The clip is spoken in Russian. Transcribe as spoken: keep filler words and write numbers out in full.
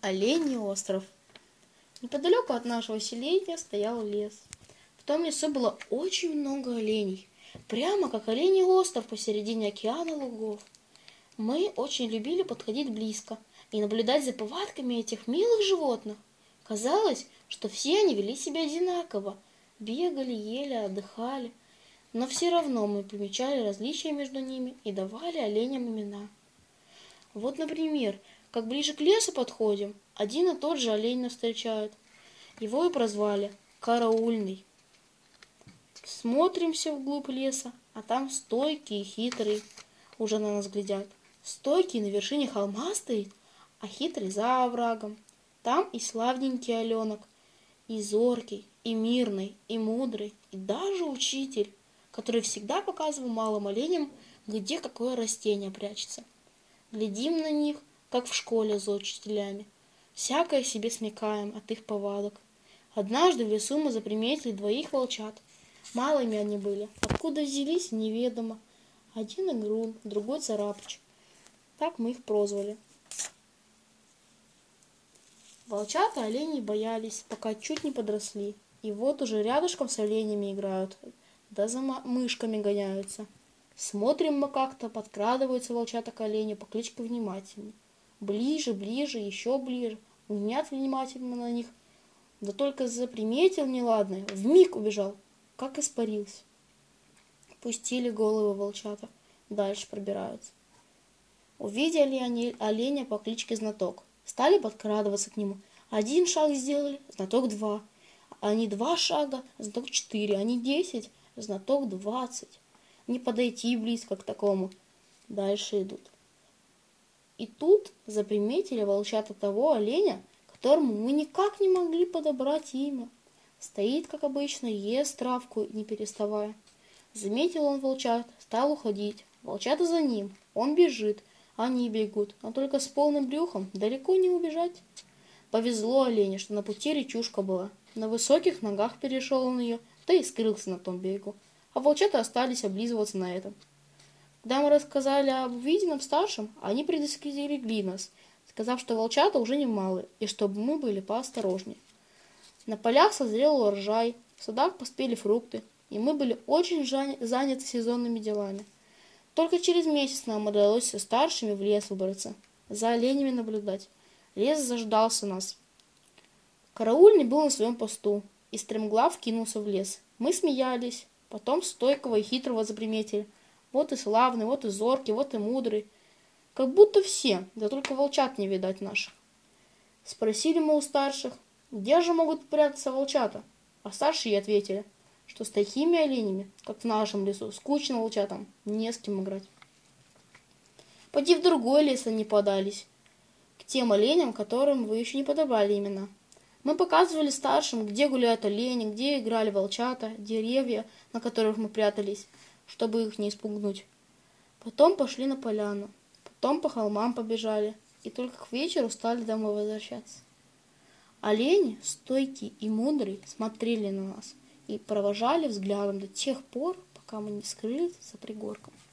Оленей остров. Неподалеку от нашего селения стоял лес. В том лесу было очень много оленей, прямо как оленей остров посередине океана лугов. Мы очень любили подходить близко и наблюдать за повадками этих милых животных. Казалось, что все они вели себя одинаково, бегали, ели, отдыхали, но все равно мы примечали различия между ними и давали оленям имена. Вот, например, как ближе к лесу подходим, один и тот же олень нас встречает. Его и прозвали Караульный. Смотримся вглубь леса, а там стойкий и хитрый уже на нас глядят. Стойкий на вершине холма стоит, а хитрый за оврагом. Там и славненький оленок, и зоркий, и мирный, и мудрый, и даже учитель, который всегда показывал малым оленям, где какое растение прячется. Глядим на них, как в школе за учителями. Всякое себе смекаем от их повадок. Однажды в лесу мы заприметили двоих волчат. Малыми они были. Откуда взялись, неведомо. Один игрун, другой царапыч. Так мы их прозвали. Волчата оленей боялись, пока чуть не подросли. И вот уже рядышком с оленями играют, да за мышками гоняются. Смотрим мы как-то, подкрадываются волчата к оленю по кличке Внимательный. Ближе, ближе, еще ближе. Глядят внимательно на них. Да только заприметил неладное, вмиг убежал, как испарился. Пустили головы волчата, дальше пробираются. Увидели они оленя по кличке Знаток. Стали подкрадываться к нему. Один шаг сделали, Знаток два. Они два шага, Знаток четыре. Они десять, Знаток двадцать. Не подойти близко к такому. Дальше идут. И тут заприметили волчата того оленя, которому мы никак не могли подобрать имя. Стоит, как обычно, ест травку, не переставая. Заметил он волчат, стал уходить. Волчата за ним. Он бежит, они бегут, но только с полным брюхом далеко не убежать. Повезло оленю, что на пути речушка была. На высоких ногах перешел он ее, да и скрылся на том берегу. А волчата остались облизываться на этом. Когда мы рассказали об увиденном старшим, они предостерегли нас, сказав, что волчата уже не малые, и чтобы мы были поосторожнее. На полях созрел урожай, в садах поспели фрукты, и мы были очень заняты сезонными делами. Только через месяц нам удалось со старшими в лес выбраться, за оленями наблюдать. Лес заждался нас. Караульный был на своем посту, и стремглав кинулся в лес. Мы смеялись, потом стойкого и хитрого заприметили. Вот и славный, вот и зоркий, вот и мудрый. Как будто все, да только волчат не видать наших. Спросили мы у старших, где же могут прятаться волчата? А старшие ответили, что с такими оленями, как в нашем лесу, скучно волчатам, не с кем играть. Поди в другой лес они подались, к тем оленям, которым вы еще не подобрали имена. Мы показывали старшим, где гуляют олени, где играли волчата, деревья, на которых мы прятались, чтобы их не испугнуть. Потом пошли на поляну, потом по холмам побежали, и только к вечеру стали домой возвращаться. Олени, стойкие и мудрые, смотрели на нас и провожали взглядом до тех пор, пока мы не скрылись за пригорком.